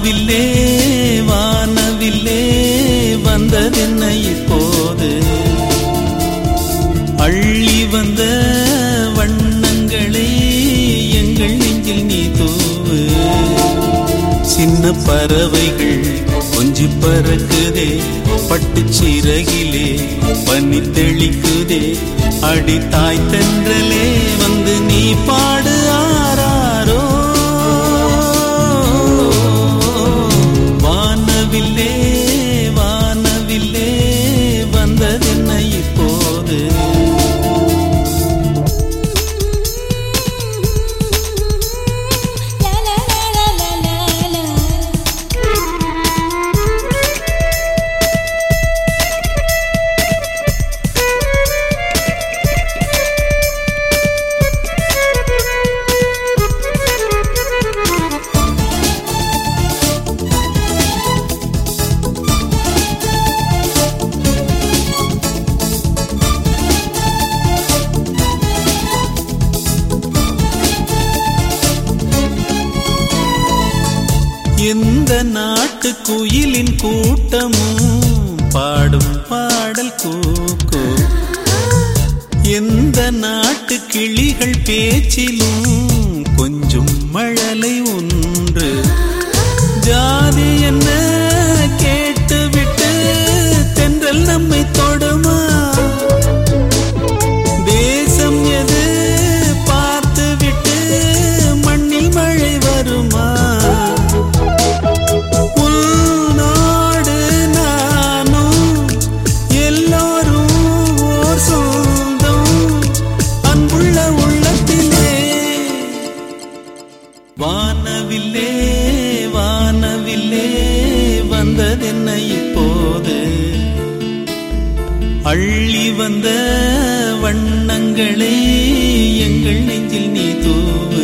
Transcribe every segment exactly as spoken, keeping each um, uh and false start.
வானவில்லே வானவில்லே வந்ததென்ன இப்போது அள்ளி வந்த வண்ணங்களை எங்கள் நெஞ்சில் நீ தூவு சின்ன பறவைகள் கொஞ்சி பறக்குதே பட்டு சிறகிலே பனி தெளிக்குதே அடி தாய் தென்றலே வந்து நீ பாடு ஆராரோ வானவில்லே வானவில்லே வந்ததென்ன இப்போது எந்த நாட்டு குயிலின் கூட்டமும் பாடும் பாடல் கூக்கோ எந்த நாட்டு கிளிகள் பேச்சிலும் கொஞ்சம் மழலை ஒன்று ஜாதி என்ன கேட்டுவிட்டு தென்றல் நம்மை தொடுமா தேசம் எது பார்த்துவிட்டு மண்ணில் மழை வருமா வானவில்லே வானவில்லே வந்ததென்ன இப்போது அள்ளி வந்த வண்ணங்களை எங்கள் நெஞ்சில் நீ தூவு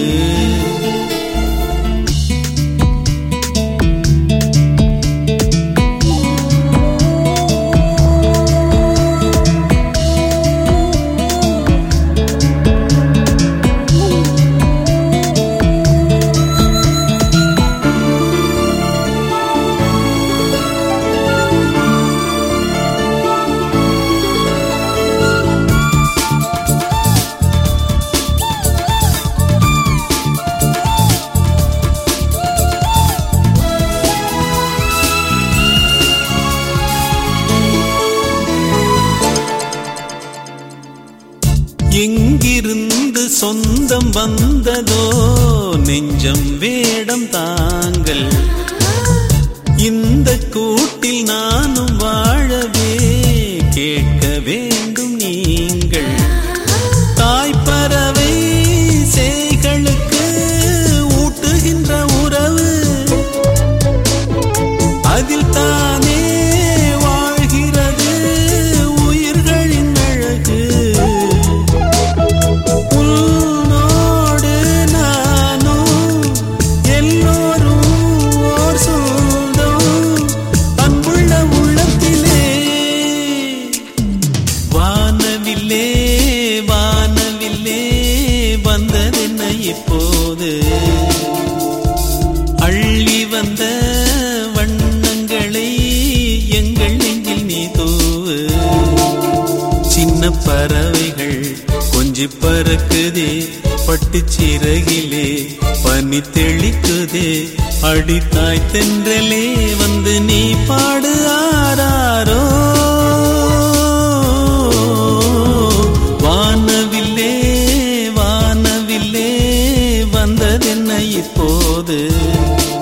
எங்கிருந்து சொந்தம் வந்ததோ நெஞ்சம் வேடம் தாங்கள் இந்த கூட்டில் நானும் வாழவே கேட்க வேண்டும் நீங்கள் தாய்ப்பறவை சேய்களுக்கு ஊட்டுகின்ற உறவு அதில் தானே வாழ்கிறது உயிர்களின் அழகு வானவில்லே வானவில்லே வந்ததென்ன இப்போது அள்ளி வந்த வண்ணங்களை எங்கள் நெஞ்சில் நீ தூவு சின்ன பறவைகள் கொஞ்சி பறக்குதே பட்டு சிறகிலே பனி தெளிக்குதே அடி தாய் தென்றலே வந்து நீ பாடு ஆராரோ வானவில்லே வானவில்லே வந்ததென்ன இப்போது